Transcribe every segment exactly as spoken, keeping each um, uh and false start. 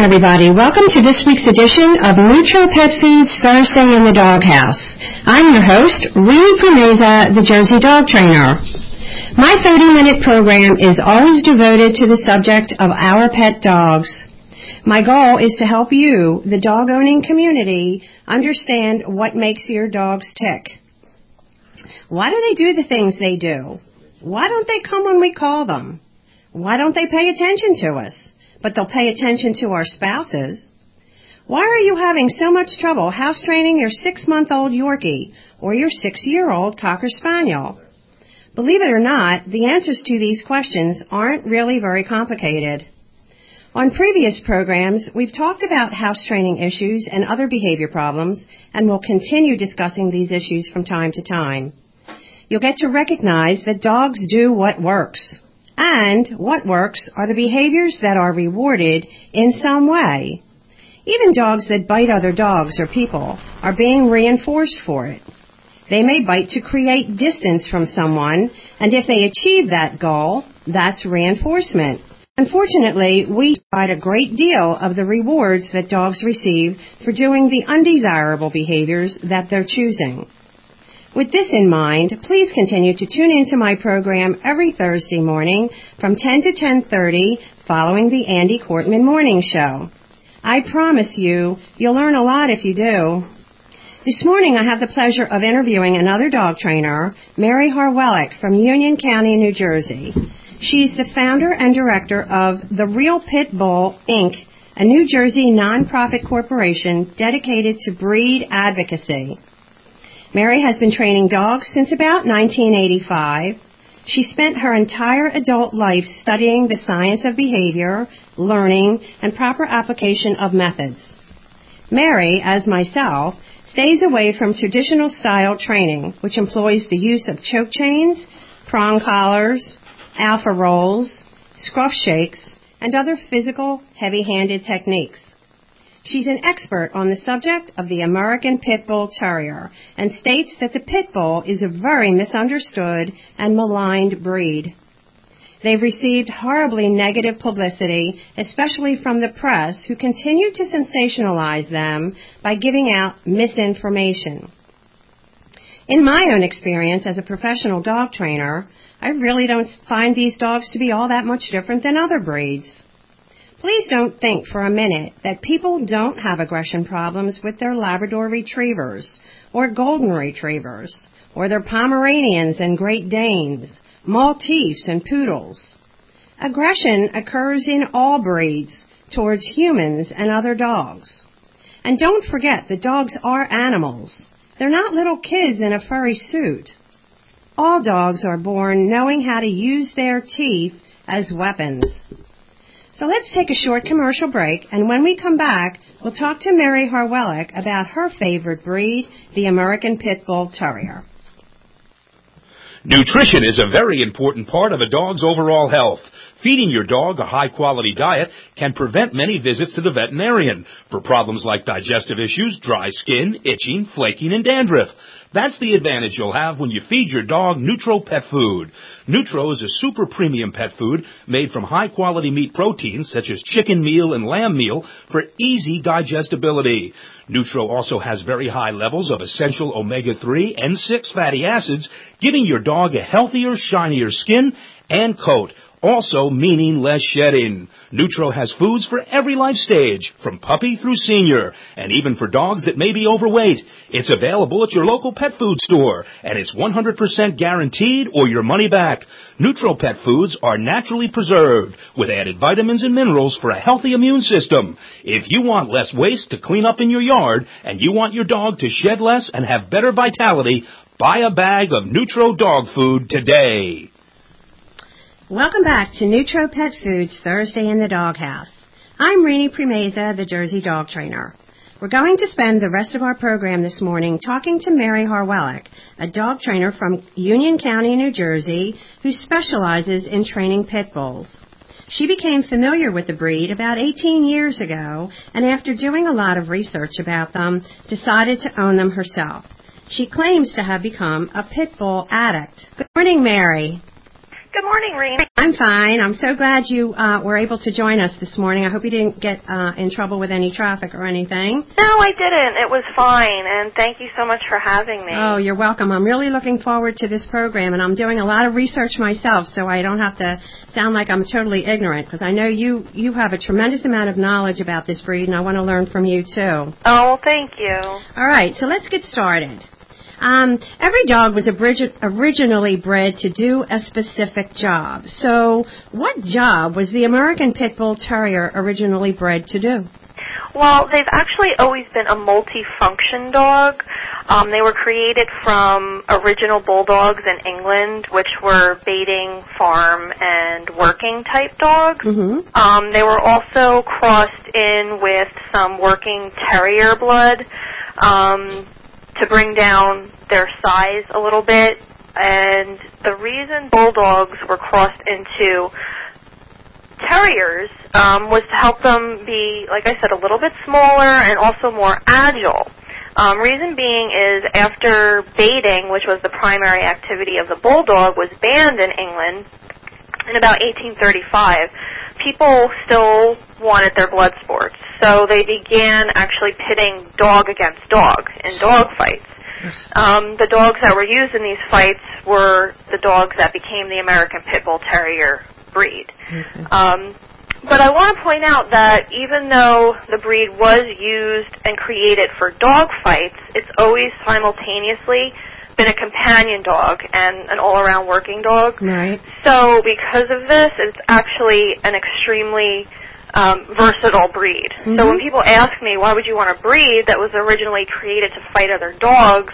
everybody. Welcome to this week's edition of Nutro Pet Foods Thursday in the Doghouse. I'm your host, Rini Promeza, the Jersey Dog Trainer. My thirty-minute program is always devoted to the subject of our pet dogs. My goal is to help you, the dog-owning community, understand what makes your dogs tick. Why do they do the things they do? Why don't they come when we call them? Why don't they pay attention to us? But they'll pay attention to our spouses. Why are you having so much trouble house training your six-month-old Yorkie or your six-year-old Cocker Spaniel? Believe it or not, the answers to these questions aren't really very complicated. On previous programs, we've talked about house training issues and other behavior problems, and we'll continue discussing these issues from time to time. You'll get to recognize that dogs do what works. And what works are the behaviors that are rewarded in some way. Even dogs that bite other dogs or people are being reinforced for it. They may bite to create distance from someone, and if they achieve that goal, that's reinforcement. Unfortunately, we provide a great deal of the rewards that dogs receive for doing the undesirable behaviors that they're choosing. With this in mind, please continue to tune into my program every Thursday morning from ten to ten thirty following the Andy Cortman Morning Show. I promise you, you'll learn a lot if you do. This morning I have the pleasure of interviewing another dog trainer, Mary Harwellick from Union County, New Jersey. She's the founder and director of The Real Pit Bull, Incorporated, a New Jersey nonprofit corporation dedicated to breed advocacy. Mary has been training dogs since about nineteen eighty-five. She spent her entire adult life studying the science of behavior, learning, and proper application of methods. Mary, as myself, stays away from traditional style training, which employs the use of choke chains, prong collars, alpha rolls, scruff shakes, and other physical, heavy-handed techniques. She's an expert on the subject of the American Pit Bull Terrier and states that the Pit Bull is a very misunderstood and maligned breed. They've received horribly negative publicity, especially from the press, who continue to sensationalize them by giving out misinformation. In my own experience as a professional dog trainer, I really don't find these dogs to be all that much different than other breeds. Please don't think for a minute that people don't have aggression problems with their Labrador Retrievers or Golden Retrievers or their Pomeranians and Great Danes, Maltese and Poodles. Aggression occurs in all breeds towards humans and other dogs. And don't forget that dogs are animals. They're not little kids in a furry suit. All dogs are born knowing how to use their teeth as weapons. So let's take a short commercial break, and when we come back, we'll talk to Mary Harwellick about her favorite breed, the American Pit Bull Terrier. Nutrition is a very important part of a dog's overall health. Feeding your dog a high-quality diet can prevent many visits to the veterinarian for problems like digestive issues, dry skin, itching, flaking, and dandruff. That's the advantage you'll have when you feed your dog Nutro Pet Food. Nutro is a super premium pet food made from high-quality meat proteins such as chicken meal and lamb meal for easy digestibility. Nutro also has very high levels of essential omega three and six fatty acids, giving your dog a healthier, shinier skin and coat, also meaning less shedding. Nutro has foods for every life stage, from puppy through senior, and even for dogs that may be overweight. It's available at your local pet food store, and it's one hundred percent guaranteed or your money back. Nutro Pet Foods are naturally preserved with added vitamins and minerals for a healthy immune system. If you want less waste to clean up in your yard and you want your dog to shed less and have better vitality, buy a bag of Nutro dog food today. Welcome back to Nutro Pet Foods Thursday in the Doghouse. I'm Rini Promeza, the Jersey Dog Trainer. We're going to spend the rest of our program this morning talking to Mary Harwellick, a dog trainer from Union County, New Jersey, who specializes in training pit bulls. She became familiar with the breed about eighteen years ago, and after doing a lot of research about them, decided to own them herself. She claims to have become a pit bull addict. Good morning, Mary. Good morning, Rena. I'm fine. I'm so glad you uh, were able to join us this morning. I hope you didn't get uh, in trouble with any traffic or anything. No, I didn't. It was fine, and thank you so much for having me. Oh, you're welcome. I'm really looking forward to this program, and I'm doing a lot of research myself, so I don't have to sound like I'm totally ignorant, because I know you, you have a tremendous amount of knowledge about this breed, and I want to learn from you, too. Oh, thank you. All right, so let's get started. Um, every dog was orig- originally bred to do a specific job. So what job was the American Pit Bull Terrier originally bred to do? Well, they've actually always been a multi-function dog. Um, they were created from original bulldogs in England, which were baiting, farm, and working type dogs. Mm-hmm. Um, they were also crossed in with some working terrier blood um, to bring down their size a little bit. And the reason bulldogs were crossed into terriers um, was to help them be, like I said, a little bit smaller and also more agile. Um, reason being is after baiting, which was the primary activity of the bulldog, was banned in England in about eighteen thirty-five, people still wanted their blood sports. So they began actually pitting dog against dog in dog fights. Um, the dogs that were used in these fights were the dogs that became the American Pit Bull Terrier breed. Okay. Um, but I want to point out that even though the breed was used and created for dog fights, it's always simultaneously been a companion dog and an all-around working dog. Right. So because of this, it's actually an extremely um, versatile breed. Mm-hmm. So when people ask me, why would you want a breed that was originally created to fight other dogs,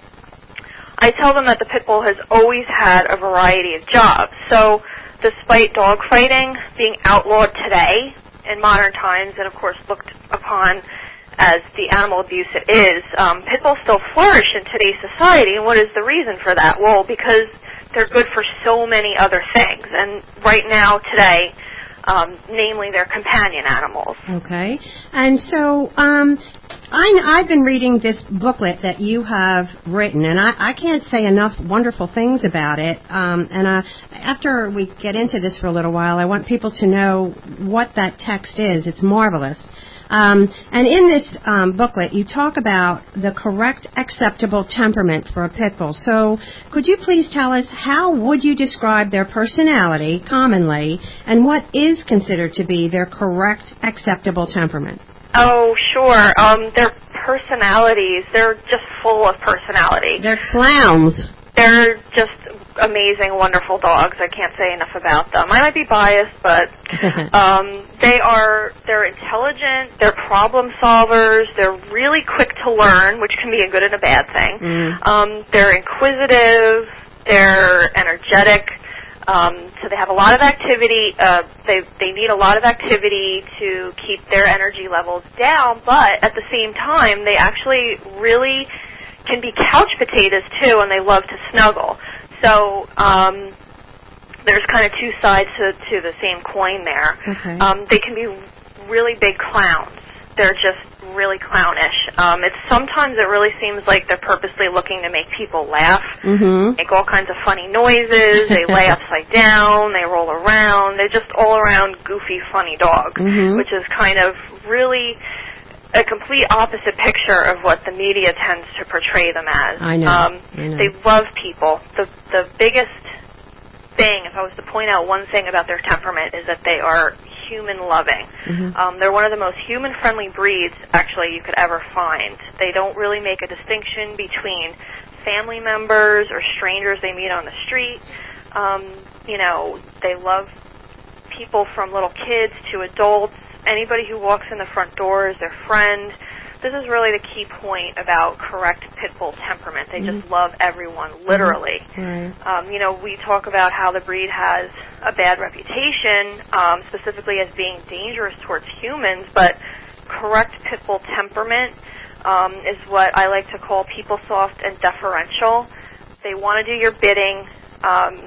I tell them that the Pit Bull has always had a variety of jobs. So despite dog fighting being outlawed today in modern times and, of course, looked upon as the animal abuse it is, um, Pit Bulls still flourish in today's society. And what is the reason for that? Well, because they're good for so many other things. And right now, today, um, namely, they're companion animals. Okay. And so um, I, I've been reading this booklet that you have written, and I, I can't say enough wonderful things about it. Um, and uh, after we get into this for a little while, I want people to know what that text is. It's marvelous. Um, and in this um, booklet, you talk about the correct acceptable temperament for a pit bull. So could you please tell us how would you describe their personality commonly, and what is considered to be their correct acceptable temperament? Oh, sure. Um, their personalities, they're just full of personality. They're clowns. They're just amazing, wonderful dogs. I can't say enough about them. I might be biased, but um, they are, they're intelligent, they're problem solvers, they're really quick to learn, which can be a good and a bad thing. Mm. Um, they're inquisitive, they're energetic, um, so they have a lot of activity. Uh, they, they need a lot of activity to keep their energy levels down, but at the same time, they actually really can be couch potatoes, too, and they love to snuggle. So um, there's kind of two sides to, to the same coin there. Okay. Um, they can be really big clowns. They're just really clownish. Um, it's sometimes it really seems like they're purposely looking to make people laugh, mm-hmm. make all kinds of funny noises. They lay upside down. They roll around. They're just all-around goofy, funny dog, mm-hmm. which is kind of really a complete opposite picture of what the media tends to portray them as. I know. Um, I know. They love people. The the biggest thing, if I was to point out one thing about their temperament, is that they are human-loving. Mm-hmm. Um, they're one of the most human-friendly breeds, actually, you could ever find. They don't really make a distinction between family members or strangers they meet on the street. Um, you know, they love people from little kids to adults. Anybody who walks in the front door is their friend. This is really the key point about correct pit bull temperament. They mm-hmm. just love everyone, literally. Right. Um, you know, we talk about how the breed has a bad reputation, um, specifically as being dangerous towards humans, but correct pit bull temperament um, is what I like to call people soft and deferential. They want to do your bidding. Um,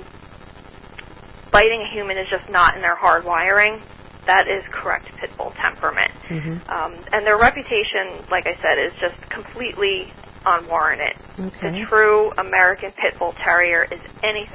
biting a human is just not in their hard wiring. That is correct pit bull temperament. Mm-hmm. Um, and their reputation, like I said, is just completely unwarranted. Okay. The true American Pit Bull Terrier is anything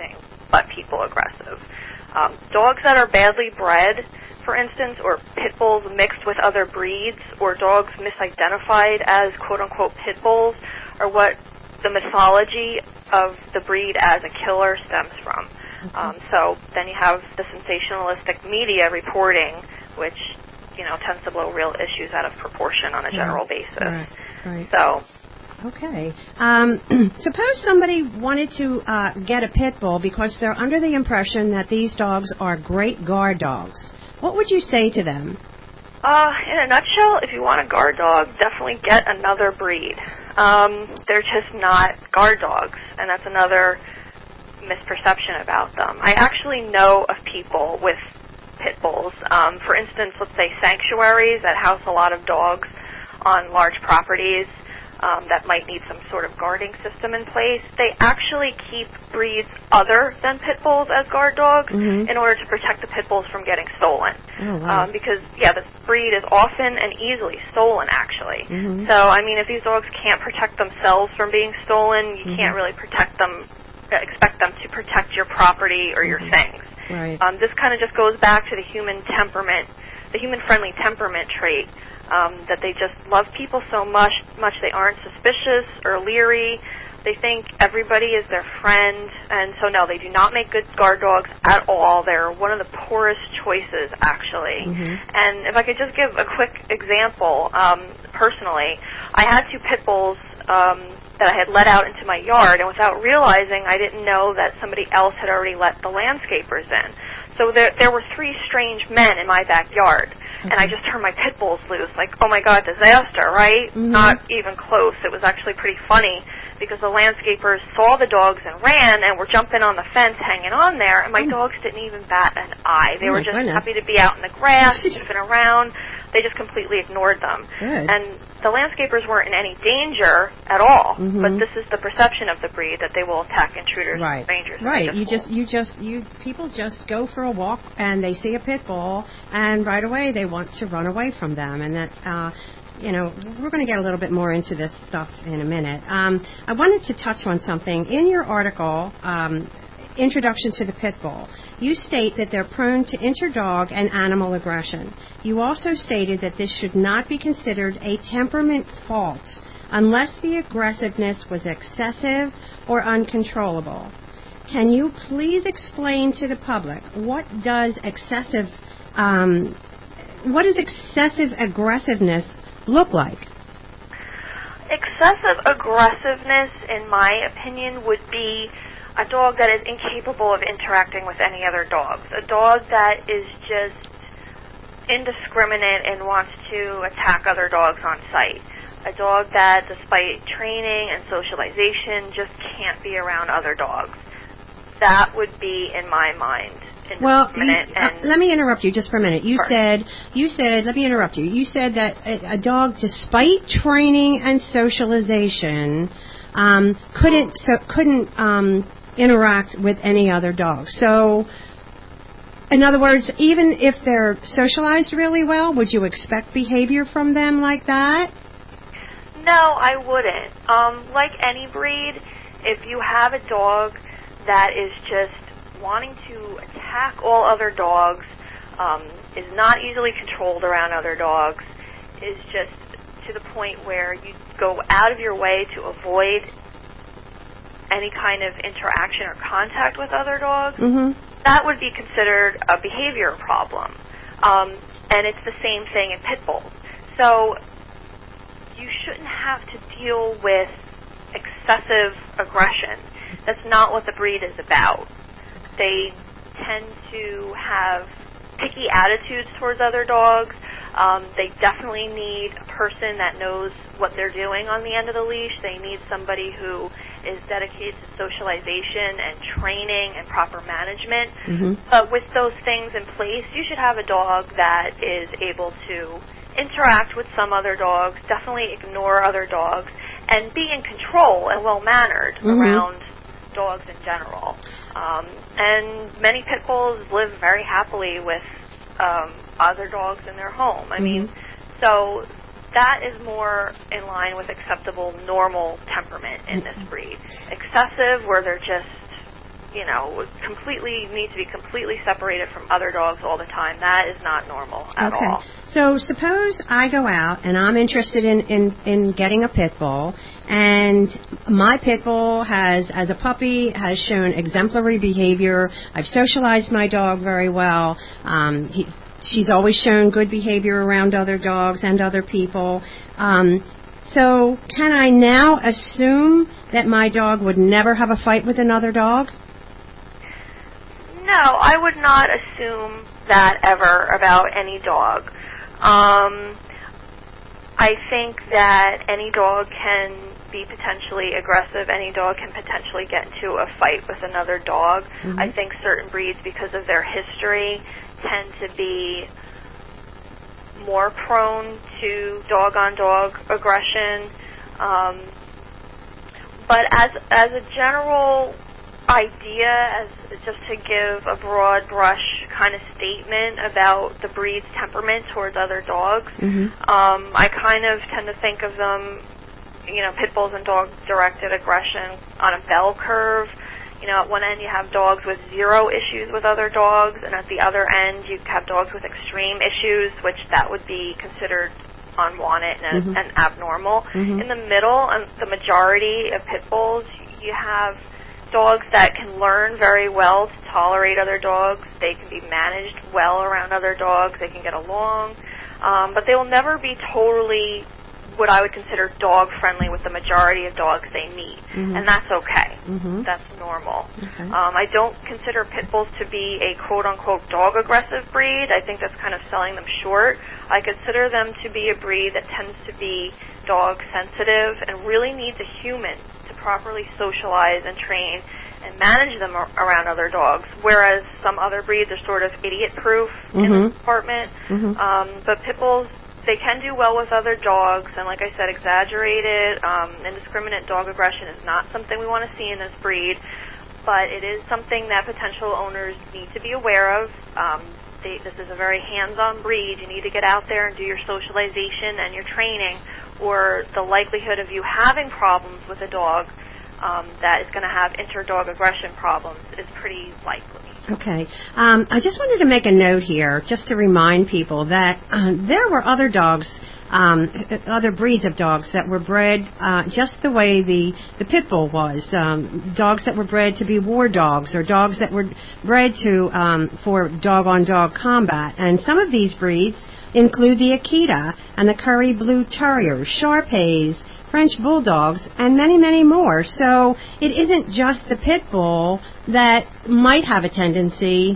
but people aggressive. Um, dogs that are badly bred, for instance, or pit bulls mixed with other breeds, or dogs misidentified as quote-unquote pit bulls, are what the mythology of the breed as a killer stems from. Okay. Um, so then you have the sensationalistic media reporting, which, you know, tends to blow real issues out of proportion on a general right. basis. Right. Right. So. Okay. Um, suppose somebody wanted to uh, get a pit bull because they're under the impression that these dogs are great guard dogs. What would you say to them? Uh, in a nutshell, if you want a guard dog, definitely get another breed. Um, they're just not guard dogs, and that's another misperception about them. I actually know of people with pit bulls. Um, for instance, let's say sanctuaries that house a lot of dogs on large properties. Um, that might need some sort of guarding system in place. They actually keep breeds other than pit bulls as guard dogs mm-hmm. in order to protect the pit bulls from getting stolen. Oh, wow. Um, because, yeah, this breed is often and easily stolen, actually. Mm-hmm. So, I mean, if these dogs can't protect themselves from being stolen, you mm-hmm. can't really protect them, expect them to protect your property or your mm-hmm. things. Right. Um, this kind of just goes back to the human temperament, the human-friendly temperament trait. Um, that they just love people so much, much they aren't suspicious or leery. They think everybody is their friend, and so no, they do not make good guard dogs at all. They're one of the poorest choices, actually. Mm-hmm. And if I could just give a quick example, um, personally, I had two pit bulls um, that I had let out into my yard, and without realizing, I didn't know that somebody else had already let the landscapers in. So there, there were three strange men in my backyard. And I just turned my pit bulls loose, like, oh my God, disaster, right? Mm-hmm. Not even close. It was actually pretty funny because the landscapers saw the dogs and ran and were jumping on the fence, hanging on there, and my mm. dogs didn't even bat an eye. They oh were just goodness. happy to be out in the grass, sniffing around. They just completely ignored them. Good. And the landscapers weren't in any danger at all, mm-hmm. but this is the perception of the breed, that they will attack intruders right. and strangers. Right. You just, you just, you people just go for a walk and they see a pit bull and right away they want to run away from them, and that, uh, you know, we're going to get a little bit more into this stuff in a minute. Um, I wanted to touch on something in your article. Um, Introduction to the Pit Bull. You state that they're prone to interdog and animal aggression. You also stated that this should not be considered a temperament fault unless the aggressiveness was excessive or uncontrollable. Can you please explain to the public what does excessive um, what does excessive aggressiveness look like? Excessive aggressiveness, in my opinion, would be a dog that is incapable of interacting with any other dogs. A dog that is just indiscriminate and wants to attack other dogs on sight. A dog that, despite training and socialization, just can't be around other dogs. That would be, in my mind, well, you, uh, let me interrupt you just for a minute. You first. said, you said, let me interrupt you. You said that a, a dog, despite training and socialization, um, couldn't so couldn't um, interact with any other dog. So, in other words, even if they're socialized really well, would you expect behavior from them like that? No, I wouldn't. Um, like any breed, if you have a dog that is just wanting to attack all other dogs, um, is not easily controlled around other dogs, is just to the point where you go out of your way to avoid any kind of interaction or contact with other dogs, mm-hmm. that would be considered a behavior problem. Um, and it's the same thing in pit bulls. So you shouldn't have to deal with excessive aggression. That's not what the breed is about. They tend to have picky attitudes towards other dogs. Um, they definitely need a person that knows what they're doing on the end of the leash. They need somebody who is dedicated to socialization and training and proper management. Mm-hmm. But with those things in place, you should have a dog that is able to interact with some other dogs, definitely ignore other dogs, and be in control and well-mannered mm-hmm. around dogs in general. Um, and many pit bulls live very happily with um, other dogs in their home. I mm-hmm. mean, so that is more in line with acceptable, normal temperament in this breed. Excessive, where they're just you know, completely need to be completely separated from other dogs all the time. That is not normal at okay. all. So suppose I go out and I'm interested in, in, in getting a pit bull, and my pit bull has, as a puppy, has shown exemplary behavior. I've socialized my dog very well. Um, he, she's always shown good behavior around other dogs and other people. Um, so can I now assume that my dog would never have a fight with another dog? No, I would not assume that ever about any dog. Um, I think that any dog can be potentially aggressive. Any dog can potentially get into a fight with another dog. Mm-hmm. I think certain breeds, because of their history, tend to be more prone to dog-on-dog aggression. Um, but as as a general idea, as just to give a broad brush kind of statement about the breed's temperament towards other dogs, mm-hmm. um, I kind of tend to think of them, you know, pit bulls and dog-directed aggression on a bell curve. You know, at one end you have dogs with zero issues with other dogs, and at the other end you have dogs with extreme issues, which that would be considered unwanted and, mm-hmm. and abnormal. Mm-hmm. In the middle, and the majority of pit bulls, you have dogs that can learn very well to tolerate other dogs. They can be managed well around other dogs. They can get along. Um, but they will never be totally what I would consider dog-friendly with the majority of dogs they meet. Mm-hmm. And that's okay. Mm-hmm. That's normal. Okay. Um, I don't consider pit bulls to be a quote-unquote dog-aggressive breed. I think that's kind of selling them short. I consider them to be a breed that tends to be dog-sensitive and really needs a human to properly socialize and train and manage them ar- around other dogs, whereas some other breeds are sort of idiot-proof mm-hmm. in this department. Mm-hmm. Um, but pit bulls, they can do well with other dogs, and like I said, exaggerated, um, indiscriminate dog aggression is not something we want to see in this breed, but it is something that potential owners need to be aware of. Um, they, this is a very hands-on breed. You need to get out there and do your socialization and your training, or the likelihood of you having problems with a dog um, that is going to have inter-dog aggression problems is pretty likely. Okay. Um, I just wanted to make a note here, just to remind people that uh, there were other dogs, um, other breeds of dogs that were bred uh, just the way the, the pit bull was. Um, dogs that were bred to be war dogs, or dogs that were bred to um, for dog-on-dog combat. And some of these breeds include the Akita and the Curry Blue Terriers, Shar-Peis, French Bulldogs, and many, many more. So it isn't just the pit bull that might have a tendency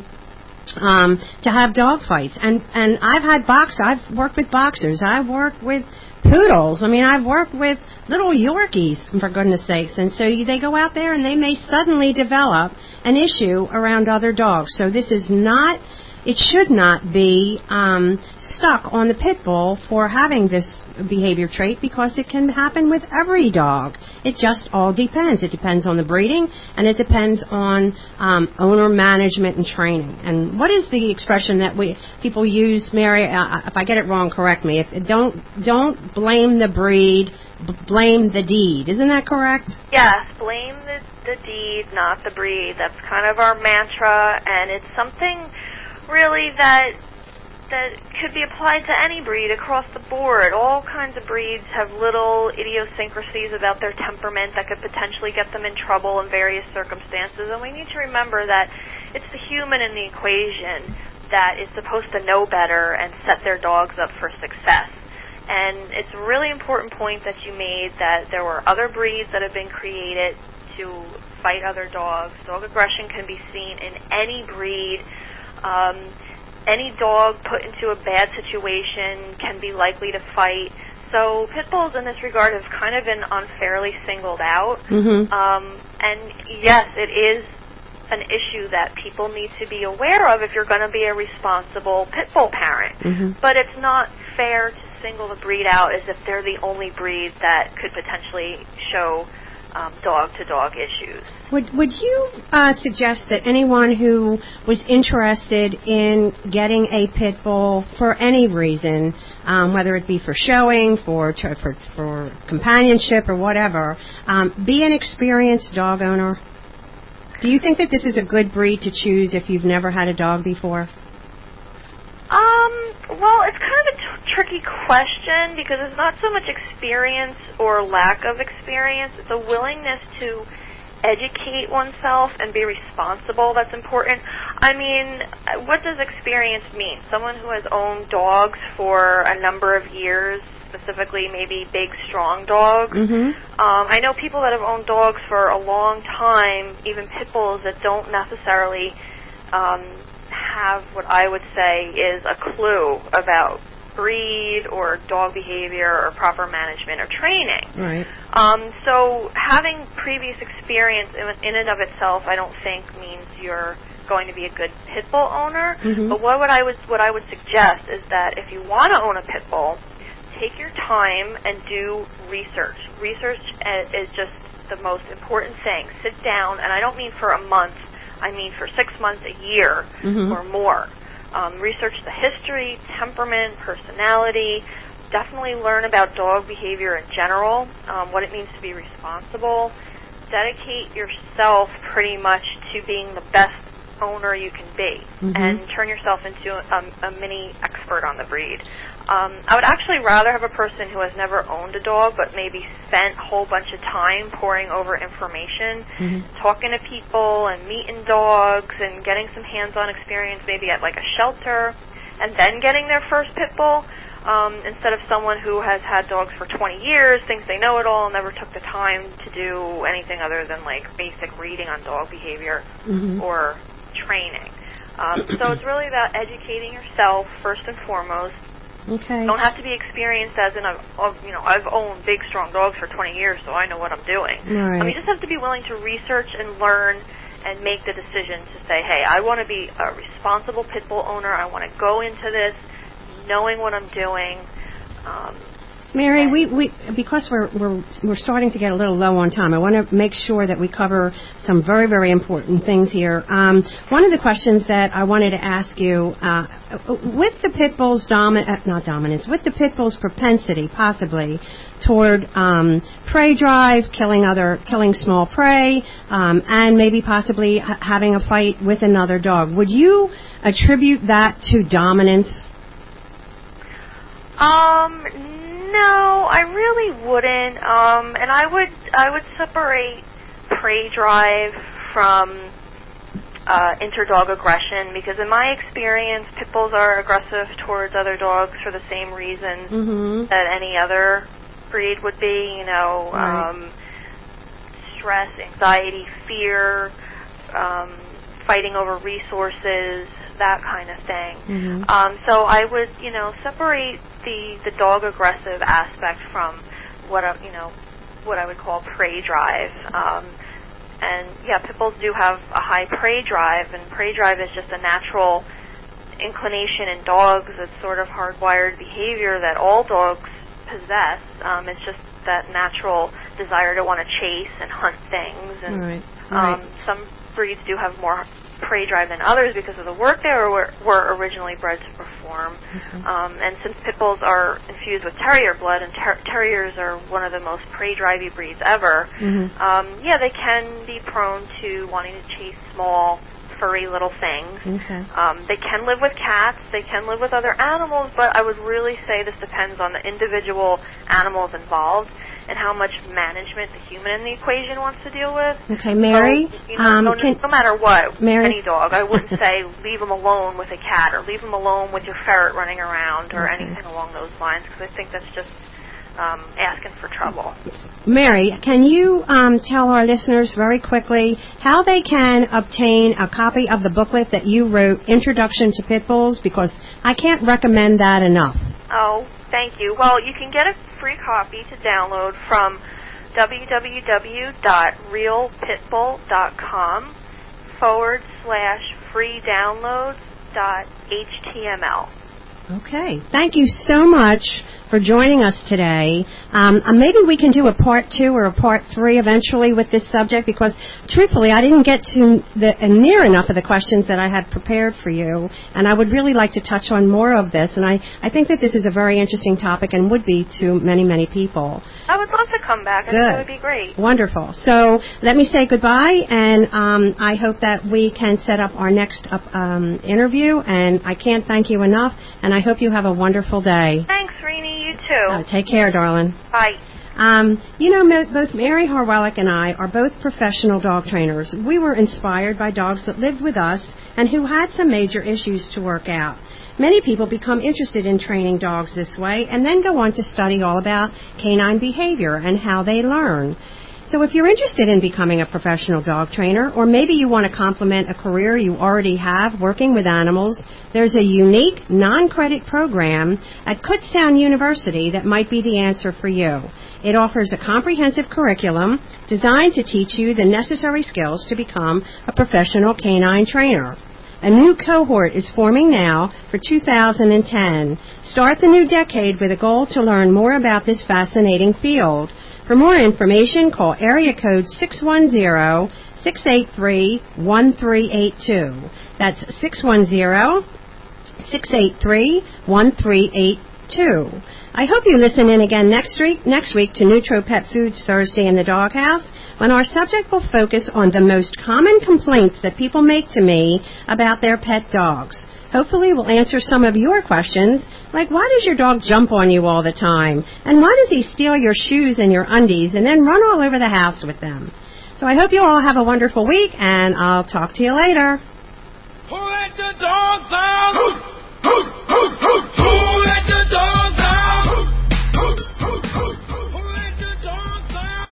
um, to have dog fights. And, and I've had box, I've worked with boxers. I've worked with poodles. I mean, I've worked with little Yorkies, for goodness sakes. And so you, they go out there and they may suddenly develop an issue around other dogs. So this is not... It should not be um, stuck on the pit bull for having this behavior trait, because it can happen with every dog. It just all depends. It depends on the breeding, and it depends on um, owner management and training. And what is the expression that we people use, Mary? Uh, if I get it wrong, correct me. If don't don't blame the breed, b- blame the deed. Isn't that correct? Yes, blame the the deed, not the breed. That's kind of our mantra, and it's something really that that could be applied to any breed across the board. All kinds of breeds have little idiosyncrasies about their temperament that could potentially get them in trouble in various circumstances, and we need to remember that it's the human in the equation that is supposed to know better and set their dogs up for success. And it's a really important point that you made, that there were other breeds that have been created to fight other dogs. Dog aggression can be seen in any breed. Um, any dog put into a bad situation can be likely to fight. So pit bulls in this regard have kind of been unfairly singled out. Mm-hmm. Um, and yes, it is an issue that people need to be aware of if you're going to be a responsible pit bull parent. Mm-hmm. But it's not fair to single the breed out as if they're the only breed that could potentially show Um, dog-to-dog issues. Would would you uh, suggest that anyone who was interested in getting a pit bull for any reason, um, whether it be for showing, for for for companionship or whatever, um, be an experienced dog owner? Do you think that this is a good breed to choose if you've never had a dog before? Um, well, it's kind of a t- tricky question because it's not so much experience or lack of experience. It's a willingness to educate oneself and be responsible that's important. I mean, what does experience mean? Someone who has owned dogs for a number of years, specifically maybe big, strong dogs. Mm-hmm. Um, I know people that have owned dogs for a long time, even pit bulls, that don't necessarily um, have what I would say is a clue about breed or dog behavior or proper management or training. Right. Um, so having previous experience in, in and of itself, I don't think means you're going to be a good pit bull owner. Mm-hmm. But what would I would what I would suggest is that if you want to own a pit bull, take your time and do research. Research is just the most important thing. Sit down, and I don't mean for a month. I mean for six months, a year, mm-hmm. or more. Um, research the history, temperament, personality. Definitely learn about dog behavior in general, um, what it means to be responsible. Dedicate yourself pretty much to being the best owner you can be, mm-hmm. and turn yourself into a, a mini expert on the breed. Um, I would actually rather have a person who has never owned a dog but maybe spent a whole bunch of time poring over information, mm-hmm. talking to people and meeting dogs and getting some hands-on experience maybe at like a shelter, and then getting their first pit bull, um, instead of someone who has had dogs for twenty years, thinks they know it all, never took the time to do anything other than like basic reading on dog behavior mm-hmm. or training. Um, so it's really about educating yourself first and foremost. Okay. You don't have to be experienced as in, I've, you know, I've owned big, strong dogs for twenty years, so I know what I'm doing. Right. Um, you just have to be willing to research and learn and make the decision to say, hey, I want to be a responsible pit bull owner. I want to go into this knowing what I'm doing. Um, Mary, we, we because we're we're we're starting to get a little low on time, I want to make sure that we cover some very, very important things here. Um, one of the questions that I wanted to ask you, uh, with the pit bull's dominant, not dominance, with the pit bull's propensity, possibly, toward um, prey drive, killing other, killing small prey, um, and maybe possibly ha- having a fight with another dog, would you attribute that to dominance? Um. No, I really wouldn't. Um, and I would I would separate prey drive from uh, interdog aggression, because in my experience, pit bulls are aggressive towards other dogs for the same reasons mm-hmm. that any other breed would be. You know, right. um, stress, anxiety, fear, um, fighting over resources, that kind of thing. Mm-hmm. Um, so I would, you know, separate the, the dog aggressive aspect from what I, you know, what I would call prey drive. Um, and yeah, pit bulls do have a high prey drive, and prey drive is just a natural inclination in dogs. It's sort of hardwired behavior that all dogs possess. Um, it's just that natural desire to want to chase and hunt things. And right. Right. Um, some breeds do have more prey drive than others because of the work they were, were originally bred to perform. Okay. Um, and since pit bulls are infused with terrier blood, and ter- terriers are one of the most prey drivey breeds ever, mm-hmm. um, yeah, they can be prone to wanting to chase small, furry little things. Okay. Um, they can live with cats, they can live with other animals, but I would really say this depends on the individual animals involved and how much management the human in the equation wants to deal with. Okay, Mary. So, you know, um, no, can, no matter what, Mary? any dog, I wouldn't say leave them alone with a cat or leave them alone with your ferret running around or okay. anything along those lines, because I think that's just um, asking for trouble. Mary, can you um, tell our listeners very quickly how they can obtain a copy of the booklet that you wrote, Introduction to Pit Bulls, because I can't recommend that enough. Oh, thank you. Well, you can get a free copy to download from www.realpitbull.com forward slash free downloads dot html. Okay. Thank you so much for joining us today. Um, uh, maybe we can do a part two or a part three eventually with this subject, because truthfully I didn't get to the, uh, near enough of the questions that I had prepared for you, and I would really like to touch on more of this, and I, I think that this is a very interesting topic and would be to many, many people. I would love to come back. I Good. think it would be great. Wonderful. So let me say goodbye, and um, I hope that we can set up our next up, um, interview, and I can't thank you enough, and I hope you have a wonderful day. Thanks, Renee. You too. Uh, take care, darling. Bye. Um, you know, mo- both Mary Harwellick and I are both professional dog trainers. We were inspired by dogs that lived with us and who had some major issues to work out. Many people become interested in training dogs this way and then go on to study all about canine behavior and how they learn. So if you're interested in becoming a professional dog trainer, or maybe you want to complement a career you already have working with animals, there's a unique non-credit program at Kutztown University that might be the answer for you. It offers a comprehensive curriculum designed to teach you the necessary skills to become a professional canine trainer. A new cohort is forming now for two thousand ten. Start the new decade with a goal to learn more about this fascinating field. For more information, call area code six one zero, six eight three, one three eight two. That's six one zero, six eight three, one three eight two. I hope you listen in again next week, next week to Nutro Pet Foods Thursday in the Doghouse, when our subject will focus on the most common complaints that people make to me about their pet dogs. Hopefully we'll answer some of your questions, like why does your dog jump on you all the time? And why does he steal your shoes and your undies and then run all over the house with them? So I hope you all have a wonderful week, and I'll talk to you later. Who let the dogs out? Who, who, who, who, who let the